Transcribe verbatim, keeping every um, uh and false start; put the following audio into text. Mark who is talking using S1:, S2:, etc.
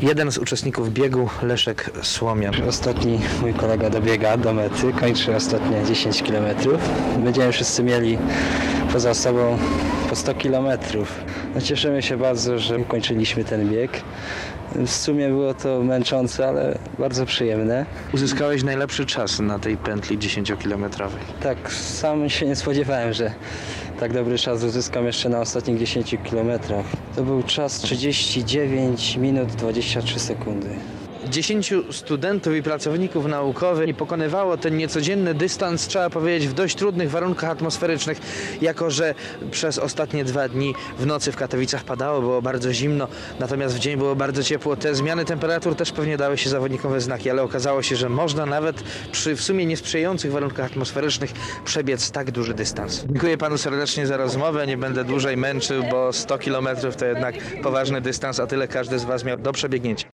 S1: jeden z uczestników biegu, Leszek Słomian.
S2: Ostatni mój kolega dobiega do mety, kończy ostatnie dziesięć kilometrów. Będziemy wszyscy mieli poza sobą po sto kilometrów. No cieszymy się bardzo, że ukończyliśmy ten bieg. W sumie było to męczące, ale bardzo przyjemne.
S1: Uzyskałeś najlepszy czas na tej pętli dziesięciokilometrowej.
S2: Tak, sam się nie spodziewałem, że tak dobry czas uzyskam jeszcze na ostatnich dziesięciu kilometrach. To był czas trzydzieści dziewięć minut dwadzieścia trzy sekundy.
S1: Dziesięciu studentów i pracowników naukowych pokonywało ten niecodzienny dystans, trzeba powiedzieć, w dość trudnych warunkach atmosferycznych, jako że przez ostatnie dwa dni w nocy w Katowicach padało, było bardzo zimno, natomiast w dzień było bardzo ciepło. Te zmiany temperatur też pewnie dały się zawodnikom we znaki, ale okazało się, że można nawet przy w sumie niesprzyjających warunkach atmosferycznych przebiec tak duży dystans. Dziękuję panu serdecznie za rozmowę, nie będę dłużej męczył, bo sto kilometrów to jednak poważny dystans, a tyle każdy z was miał do przebiegnięcia.